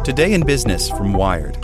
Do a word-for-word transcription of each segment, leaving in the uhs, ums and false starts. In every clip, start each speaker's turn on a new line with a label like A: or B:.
A: Today in Business from Wired.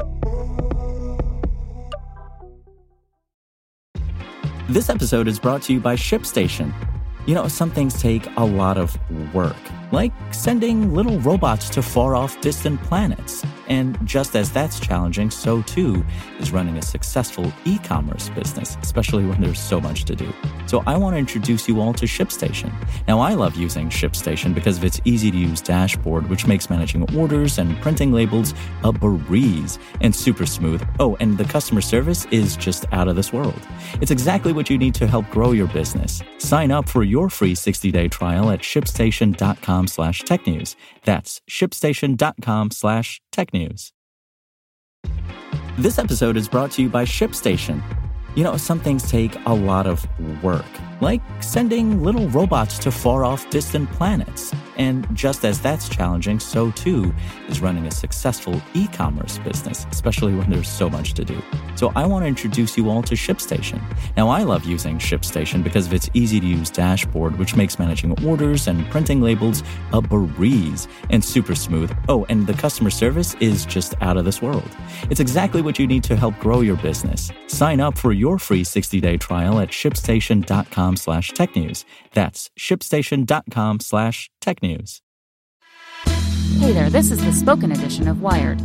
B: This episode is brought to you by ShipStation. You know, some things take a lot of work, like sending little robots to far-off distant planets. And just as that's challenging, so too is running a successful e-commerce business, especially when there's so much to do. So I want to introduce you all to ShipStation. Now, I love using ShipStation because of its easy-to-use dashboard, which makes managing orders and printing labels a breeze and super smooth. Oh, and the customer service is just out of this world. It's exactly what you need to help grow your business. Sign up for your free sixty-day trial at shipstation.com slash tech news. That's shipstation.com slash tech news. This episode is brought to you by ShipStation. You know, some things take a lot of work, like sending little robots to far-off distant planets. And just as that's challenging, so too is running a successful e-commerce business, especially when there's so much to do. So I want to introduce you all to ShipStation. Now, I love using ShipStation because of its easy-to-use dashboard, which makes managing orders and printing labels a breeze and super smooth. Oh, and the customer service is just out of this world. It's exactly what you need to help grow your business. Sign up for your free sixty-day trial at shipstation.com slash tech news. That's shipstation.com slash tech news.
C: Hey there, this is the spoken edition of Wired.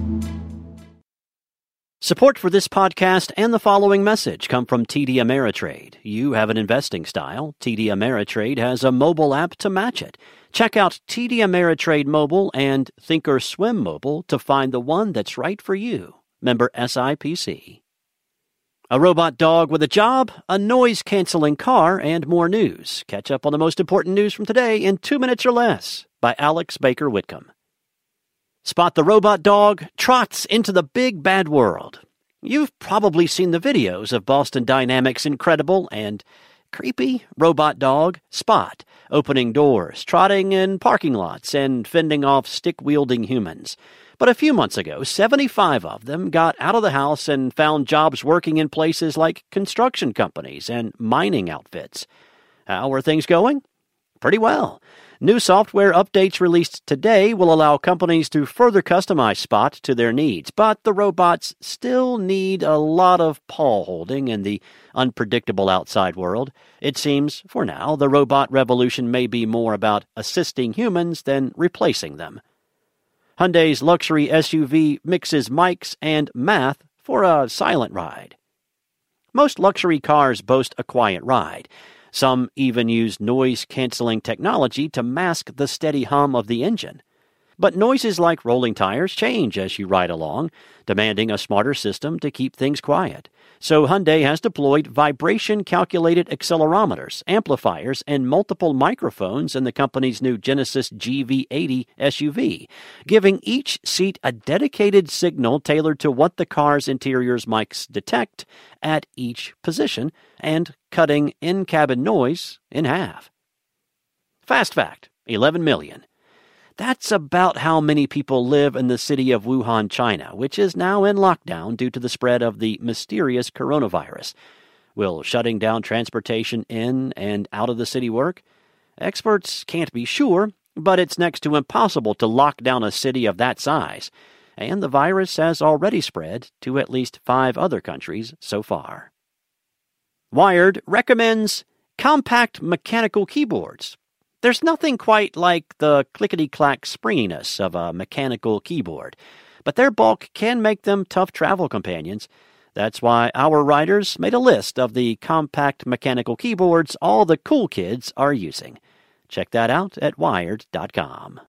D: Support for this podcast and the following message come from T D Ameritrade. You have an investing style. T D Ameritrade has a mobile app to match it. Check out T D Ameritrade Mobile and Thinkorswim Mobile to find the one that's right for you. Member S I P C. A robot dog with a job, a noise-canceling car, and more news. Catch up on the most important news from today in two minutes or less by Alex Baker Whitcomb. Spot the robot dog trots into the big bad world. You've probably seen the videos of Boston Dynamics' incredible and creepy robot dog, Spot, opening doors, trotting in parking lots, and fending off stick-wielding humans. But a few months ago, seventy-five of them got out of the house and found jobs working in places like construction companies and mining outfits. How are things going? Pretty well. New software updates released today will allow companies to further customize Spot to their needs, but the robots still need a lot of paw-holding in the unpredictable outside world. It seems, for now, the robot revolution may be more about assisting humans than replacing them. Hyundai's luxury S U V mixes mics and math for a silent ride. Most luxury cars boast a quiet ride. Some even use noise-canceling technology to mask the steady hum of the engine. But noises like rolling tires change as you ride along, demanding a smarter system to keep things quiet. So Hyundai has deployed vibration-calculated accelerometers, amplifiers, and multiple microphones in the company's new Genesis G V eighty S U V, giving each seat a dedicated signal tailored to what the car's interior's mics detect at each position, and cutting in-cabin noise in half. Fast fact, eleven million. That's about how many people live in the city of Wuhan, China, which is now in lockdown due to the spread of the mysterious coronavirus. Will shutting down transportation in and out of the city work? Experts can't be sure, but it's next to impossible to lock down a city of that size, and the virus has already spread to at least five other countries so far. Wired recommends compact mechanical keyboards. There's nothing quite like the clickety-clack springiness of a mechanical keyboard, but their bulk can make them tough travel companions. That's why our writers made a list of the compact mechanical keyboards all the cool kids are using. Check that out at wired dot com.